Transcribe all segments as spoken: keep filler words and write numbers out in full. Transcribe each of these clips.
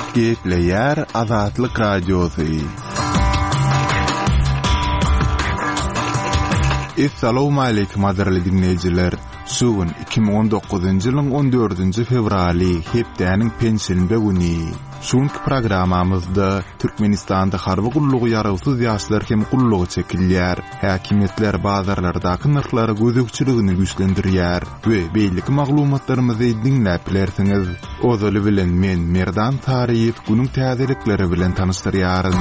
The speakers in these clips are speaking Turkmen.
Gepleyer Azatlyk Radiosu. Assalamu alaykum aziz dinleyijiler. Sugun iki bin on dokuzuncu ýylyň on dördünji fevraly hepdäniň pensilinde güni. Şunky programamyzda Türkmenistanda harby gullugy ýaragysyz ýaşlar hem gullugy çekilýär. Häkimetler bazarlardaky narhlary gözükçiligini güýçlendirýär we beýlik maglumatlarymyzy dinläp bilersiňiz. Ozaly bilen men Merdan Tariýew günüň täzelikleri bilen tanışdyrýaryn.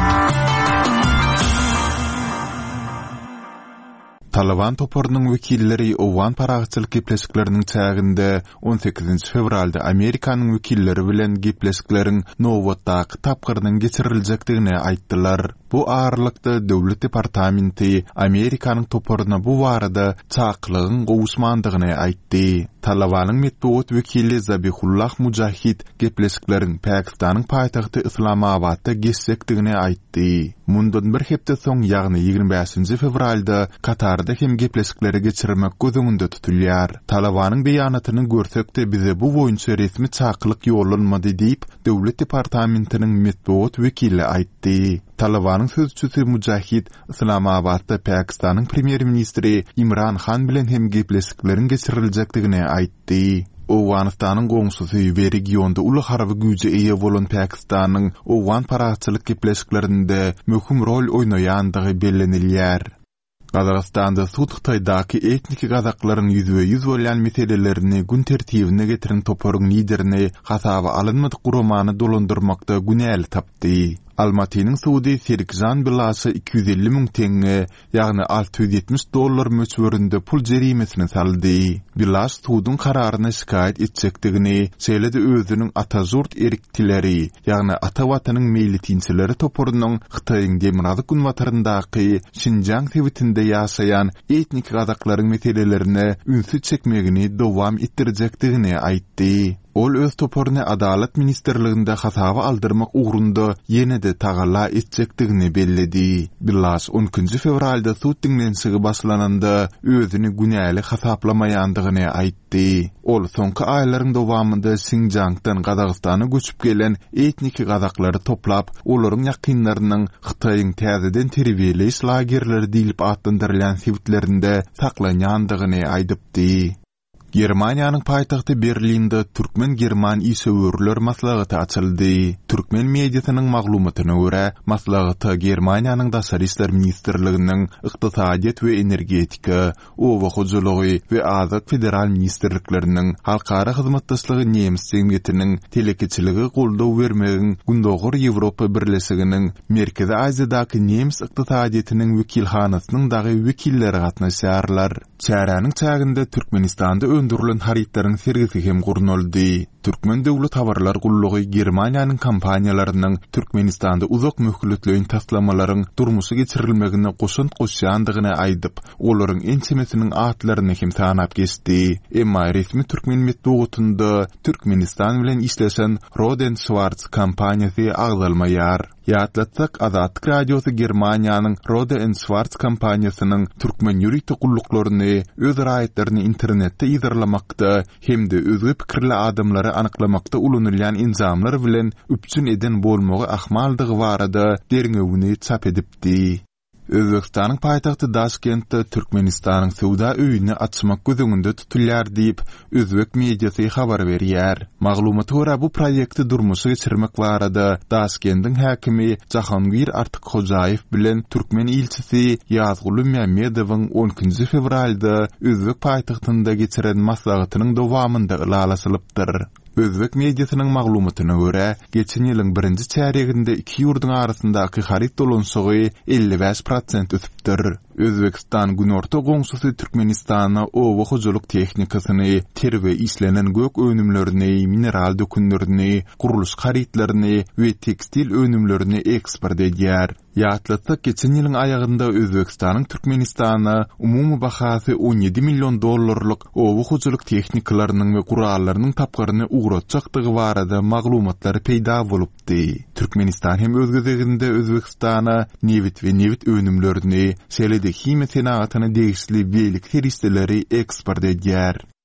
Taliban toporunun vekilleri Owan paragçylyk gepleşikleriniň çäginde on sekizinji fevralda Amerikanyň vekilleri bilen gepleşiklerin Nowatdaky tapgyrdan geçiriljekdigini aýtdylar. Bu ağırlıkda Döwlet Departamenti Amerikanyň toporuna bu barada çaklygyň gowuşmandygyny aýtdy. Talabanyň metbuat wekili Zabihullah Mujahid gepleşiklerin Pakistanyň paýtagty Islamabadda geçsekdigini aýtdy. Mundan bir hepde soň ýagny ýygrimi beşinji fevralda Katarda hem gepleşikleri geçirmek gözüňünde tutulýar. Talabanyň beýanatyny görsekde bize bu boýunça resmi çaklyk ýollanmady diýip Döwlet Departamentiniň metbuat wekili aýtdy. Talabanyň sözçüsü Mujahid Islamabadda Pakistanyň premier ministri Imran Khan bilen hem gepleşiklerin geçiriljekdigini aýtdy. Owganystanyň goňşusy we regionda uly harby güýje eýe bolan Pakistanyň Owgan paragçylyk gepleşiklerinde möhüm rol oýnaýandygy bellenilýär. Gazagystanda Suwtykdaky etnik gazaklaryň ýüzbe ýüz bolan meselelerini gün tertibine getiren toporuň liderini hasaba alınmady guramany dolandyrmakda günäli tapdy. Almatynyň Suudi Serikjan bilasy iki yüz elli miň teňe, ýagny altı yüz ýetmiş dollar möçberinde pul jerimesini saldy. Bilas Suudun kararyna şikayet etjekdigini, şeýle-de özüniň atazurt eriktileri, ýagny ata watanyň meýlitinçileri toporunyň Hytaýyň Demirazy günwataryndaky Şinjang tewitinde ýaşaýan etnik gazaklaryň meselelerini ünsü çekmegini dowam etdirjekdigini aýtdy. Ol öz toporuna Adalet Ministerliginde hasaba aldırmak uğrunda yenide tagalla etjekdigini belledi. Bilas onuncu fevralda suut dinlenşigi başlananda özüni günäli hasaplamaýandygyny aýtdy. Ol soňky aýlaryň dowamında Şinjangdan Gazagystana göçüp gelen etnik gazaklary toplap, olaryň ýakynlarynyň Hytaýyň täzeden terbiyeleş lagerleri diýilip atlandyrılan sewitlerinde saklanýandygyny aýdypdy. Germaniýanyň paýtagty Berlinde Türkmen German ýsöwürler maslahaty açyldy. Türkmen mediasynyň maglumatyna görä, maslahaty Germaniýanyň daşary işler ministrliginiň ykdysadiýet we energetika, owa hojalygy we azat federal ministrlikleriniň halkara hyzmatdaşlygy nemis jemgyýetiniň telekeçiligi goldaw bermegiň gündogur Ýewropa Birleşiginiň Merkezi Aziýadaky nemis ykdysadiýetiniň wekilhanasynyň dagy wekilleri gatnaşýarlar. Çäranyň çäginde Türkmenistanda öndürülen haritlaryň sergisi hem gurnoldy. Türkmen döwlet habarlar gullugy Germaniýanyň kampaniýalarynyň Türkmenistanda uzak möhkületleýin taslamalaryň durmuşy geçirilmegine goşunt goşýandygyny aýdyp, olaryň ençemesiniň atlaryny hem tanap geçdi. Emma resmi Türkmen metbuatynda Türkmenistan bilen işleşen Roden Schwarz kampaniýasy agzalmaýar. Ýatlatsak Azatlyk Radiosu Germaniýanyň Roden Schwarz kampaniýasynyň türkmen ýürüýte gulluklarını, öz raýatlaryny internetde ýazarlamakda hem de özgü pikirli adamlary anyklamakda ulanylýan inzamlar bilen üpçün eden bolmagy ahmaldygy barada derňewini çap edipdi. Özbekistanyň paýtagty Daşkentde Türkmenistanyň sowda öýüni açmak gözüňünde tutulýar diýip özbek mediasy habar berýär. Maglumaty görä bu proýekti durmuşa geçirmek barada Daşkentdiň häkimi Jahangir Artyk-Hojaýew bilen Türkmen ilçisi Ýazguly Mämmedowyň onuncu fevralda özbek paýtagtynda geçiren maslahatynyň dowamında ýalaslypdyr. Özbek mediasynyň maglumatyna görä, geçen ýylyň birinji çäreginde iki ýurduň arasyndaky harit dolanşygy elli beş prosent ösüpdir. Özbekistan günorta goňşusy Türkmenistana owa hojalyk tehnikasyny, terwe işlenen gök önümlerini, mineral dökünlerini, guruluş haritlaryny we tekstil önümlerini eksport edýär. Ýatlatsak geçen ýylyň aýagynda Özbekistanyň Türkmenistana umumy bahasy on ýedi million dollarlyk owa hojalyk tehnikalarynyň we gurallarynyň tapgyryny uğratjakdygy barada maglumatlar peýda bolupdy. Türkmenistan hem öz gözeginde Özbekistana newit we newit önümlerini, şeýle-de hime senatyny degişli beýlik heristeleri eksport edýär.